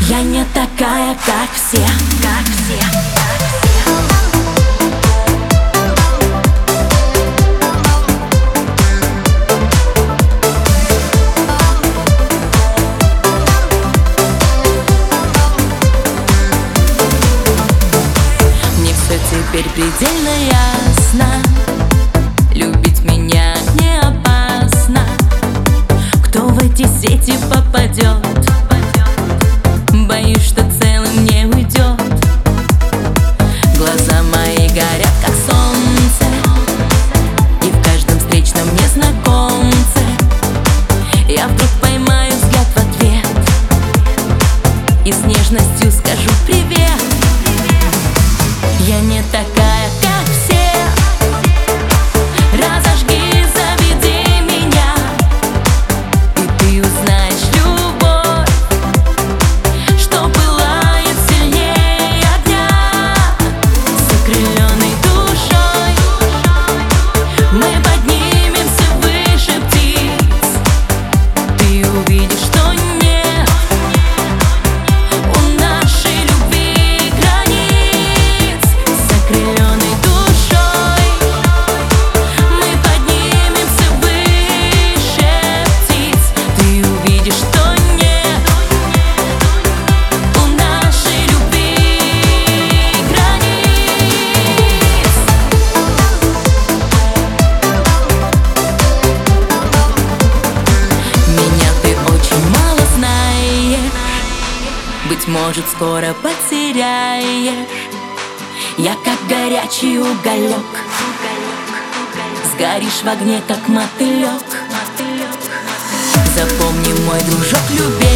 Я не такая, как все, как все, как все. Мне все теперь предельно ясно. Любить меня не опасно. Кто в эти сети попадет, боюсь, что целым не уйдет. Глаза мои горят, как солнце, и в каждом встречном незнакомце я вдруг поймаю взгляд в ответ и с нежностью скажу привет. Я не такая, как все. Разожги, заведи меня, и ты узнаешь любовь, что пылает сильнее огня. С окрыленной душой мы поднимемся выше птиц. Ты увидишь, что нет у нашей любви границ. С окрыленной душой мы поднимемся выше птиц. Ты увидишь, что нет у нашей любви границ. Меня ты очень мало знаешь, быть может, скоро потеряешь. Я как горячий уголек, сгоришь в огне, как мотылек. Запомни, мой дружок любезный,